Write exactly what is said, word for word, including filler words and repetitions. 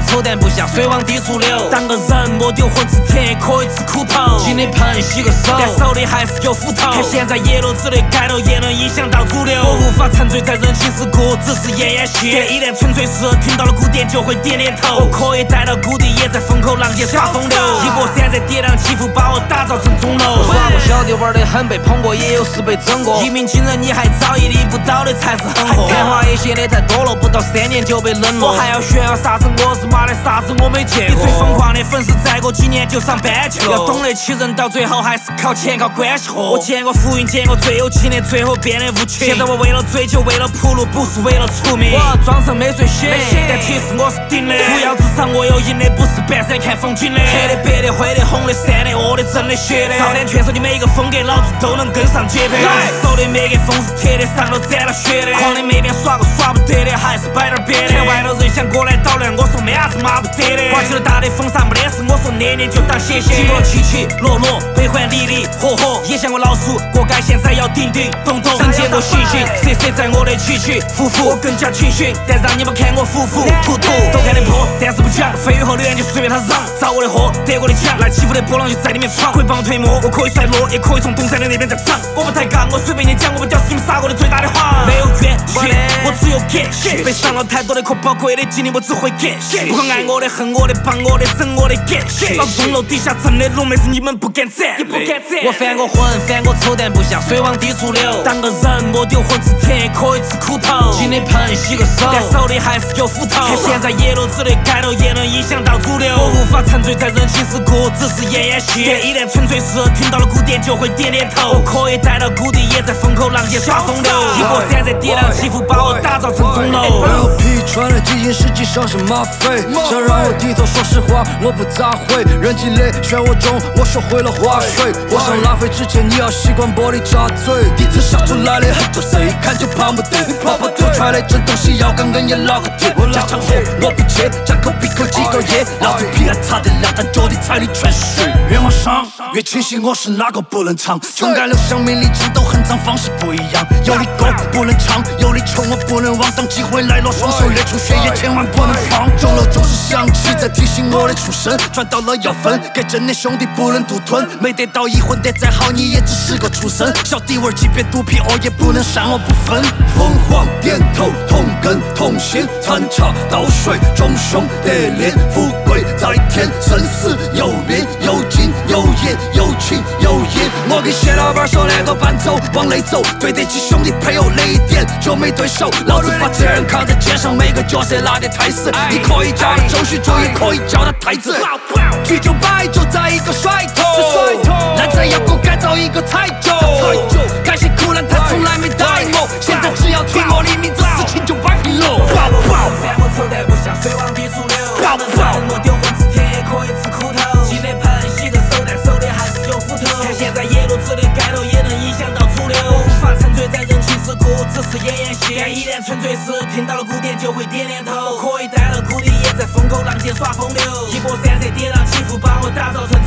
丑，但不像水往低处流。当个人莫丢混吃甜，也可以吃苦头。洗你盆洗个手，但手里还是有斧头。看现在野路子的街头，也能影响到主流。我无法沉醉在人情世故，只是演演戏。但一旦纯粹是听到了鼓点，就会点点头。我可以带到谷底，也在风口浪尖耍风流。一波三在跌宕起伏，把我打造成钟楼。我耍过小弟玩得很，被捧过，也有时被整过。一鸣惊人，你还早，屹立不倒的才是狠货。电话也写的太多了，不到三年就被冷落。我还要炫耀啥子？我是妈的啥子我没见过。你最疯狂的粉丝，再过几年就上班去了。要懂得起人，到最后还是靠钱靠关系活。我见过浮云，见过最有情的，最后变得无情。现在我为了追求，为了铺路，不是为了出名。我装成没睡醒，但其实我是顶的。扶摇直上，我有赢的，不是半山看风景的。黑的、白的、灰的、红的、闪的、恶的、真的、邪的。少年拳手的每一个风格，老子都能跟上节拍。手的每个风是铁的，上头沾了血的。狂的每边耍个耍不得的，还是摆点别的。外头人想过来捣乱，我说没啥子骂不得的。刮起了大的风沙没得事，我说年年就当歇歇。经过了起起落落，悲欢离离合合，也想过老鼠过街，现在要顶顶咚咚。曾见过星星，谁谁在我的起起伏伏，我更加清醒，但让你们看我服服突突。都看得破，但是不讲。飞鱼和流言就随便他嚷，找我的货，得过的奖，来欺负的波浪就在里面闯。可以帮我推磨，我可以摔落，也可以从东山的那边再涨。我不抬杠，我随便你讲，我不屌是你们撒过的最大的谎。没有怨气，我只有感谢。被上了太多的课，宝贵的经历，我只会感谢。不管爱我的、恨我的、帮我的、整我的感谢。老子钟楼底下真的龙妹子，你们不敢站，也不敢站。我翻过混，翻过丑，但不像水往低处流。当个人莫丢混吃甜，也可以吃苦头。洗你盆洗个手，但手里还是有斧头。看现在野路子的街头，也能影响到主流。我无法沉醉在人情世故，只是演演戏。但一旦纯粹是听到了鼓点，就会点点头。我可以带到谷底，也在风口浪尖耍风流。一波三在跌宕起伏，把我打造成钟楼。 L P 传的基因实际上是吗啡，想让我低头，说实话我不咋会。人气类漩涡中，我学会了划水。我上拉菲之前，你要习惯玻璃扎嘴。第一次笑出来的很多谁一看就胖不对。泡泡吐出来的真东西，要刚刚也老个铁。加长后我不切，张口闭口几个月。老子皮还差点两弹脚底踩里全是血。越往上越清醒，我是哪个不能唱？穷改了生命历程都很长，方式不一样。有理够不能唱，有理穷我不能忘。当机会来了，双手列出血液，千万不能放。钟楼总是响起，在提醒我的出生。赚到了要分，给真的兄弟不能独吞。没得到一混得再好，你也只是个畜生。小弟味即便肚皮饿也不能伤我不分。凤凰点头，同根同心，残茶倒水，忠兄得脸。富贵在天，生死有命，有金有银，有情有义。我给谢老板说两个伴奏，往内走，对得起兄弟配偶那一点就没对手。老子把责任扛在肩上，每个角色拿得太死。你可以叫他周旭哲，也可以叫他太子。啤酒白酒在一个甩头，烂仔要给我改造一个彩酒。感谢苦难，他从来没答应我。现在只要提我的名字，事情就摆平了。 翻过丑，但不像水往低处流。当个人莫丢混吃甜，也可以吃苦头。洗那盆洗个手，但手里还是有斧头。看现在野路子的街头，也能影响到主流。我无法沉醉在人情世故，只是演演戏。但一旦纯粹是听到了鼓点，就会点点头。可以带到谷底，也在风口浪尖耍风流。一波三折跌宕起伏，把我打造成。